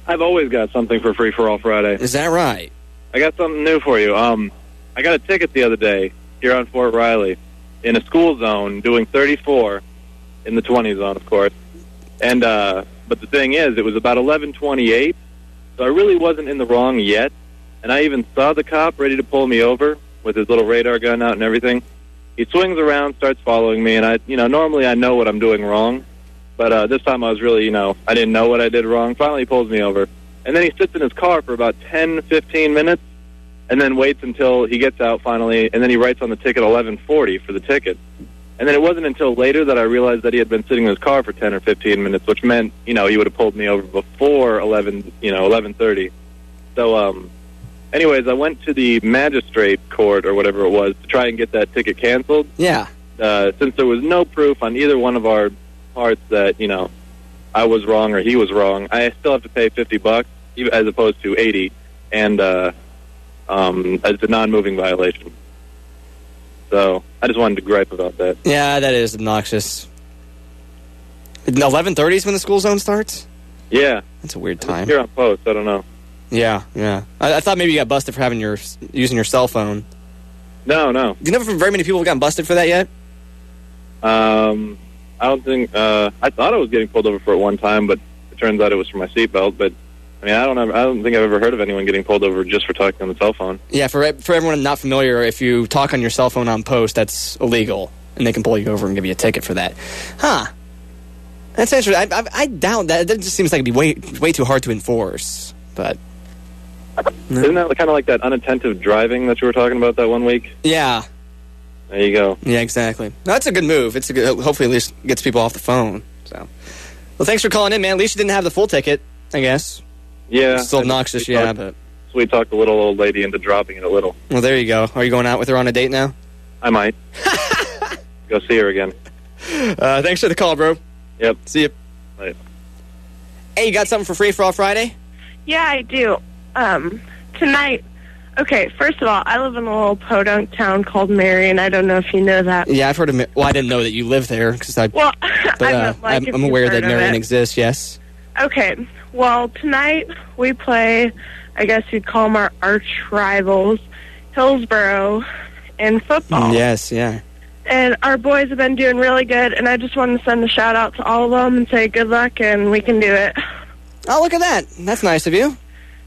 I've always got something for Free for All Friday. Is that right? I got something new for you. I got a ticket the other day here on Fort Riley in a school zone doing 34 in the 20 zone, of course. And but the thing is, it was about 11:28, so I really wasn't in the wrong yet. And I even saw the cop ready to pull me over with his little radar gun out and everything. He swings around, starts following me, and normally I know what I'm doing wrong. But this time I was really, I didn't know what I did wrong. Finally, he pulls me over. And then he sits in his car for about 10, 15 minutes, and then waits until he gets out finally, and then he writes on the ticket 11:40 for the ticket. And then it wasn't until later that I realized that he had been sitting in his car for 10 or 15 minutes, which meant, he would have pulled me over before 11:30. So, anyways, I went to the magistrate court or whatever it was to try and get that ticket canceled. Yeah. Since there was no proof on either one of our parts that, I was wrong or he was wrong, I still have to pay $50 as opposed to 80, and it's a non-moving violation. So I just wanted to gripe about that. Yeah, that is obnoxious. 11:30 is when the school zone starts? Yeah. That's a weird time. Here on post, I don't know. Yeah. I thought maybe you got busted for using your cell phone. No. Do you know if very many people have gotten busted for that yet? I don't think. I thought I was getting pulled over for it one time, but it turns out it was for my seatbelt. But I mean, I don't think I've ever heard of anyone getting pulled over just for talking on the cell phone. Yeah, for everyone not familiar, if you talk on your cell phone on post, that's illegal, and they can pull you over and give you a ticket for that. Huh? That's interesting. I doubt that. That just seems like it'd be way too hard to enforce. But isn't that kind of like that unattentive driving that you were talking about that one week? Yeah. There you go. Yeah, exactly. No, that's a good move. It's a good. Hopefully, at least gets people off the phone. So, well, thanks for calling in, man. At least you didn't have the full ticket, I guess. Yeah. It's still obnoxious, yeah, but we talked the little old lady into dropping it a little. Well, there you go. Are you going out with her on a date now? I might. Go see her again. Thanks for the call, bro. Yep. See you. Bye. Hey, you got something for Free for All Friday? Yeah, I do. Tonight. Okay, first of all, I live in a little podunk town called Marion. I don't know if you know that. Yeah, I've heard of it. Well, I didn't know that you lived there. Well, I'm aware that Marion exists, yes. Okay, well, tonight we play, I guess you'd call them our arch rivals, Hillsborough, in football. Yes, yeah. And our boys have been doing really good, and I just wanted to send a shout-out to all of them and say good luck, and we can do it. Oh, look at that. That's nice of you.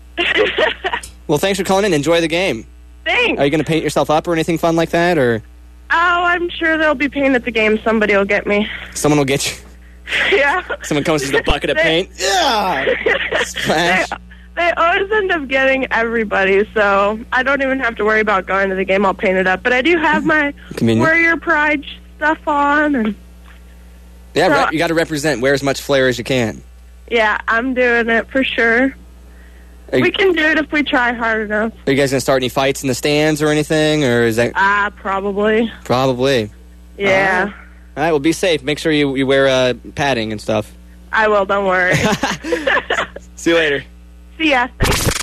Well, thanks for calling in. Enjoy the game. Thanks. Are you going to paint yourself up or anything fun like that? Or? Oh, I'm sure there'll be paint at the game. Somebody will get me. Someone will get you? Yeah. Someone comes with a bucket of paint? Yeah! Splash. They always end up getting everybody, so I don't even have to worry about going to the game. I'll paint it up. But I do have my Warrior Pride stuff on. And yeah, so, you got to represent. Wear as much flair as you can. Yeah, I'm doing it for sure. We can do it if we try hard enough. Are you guys going to start any fights in the stands or anything? Or is that... probably. Probably. Yeah. All right, well, be safe. Make sure you wear padding and stuff. I will, don't worry. See you later. See ya.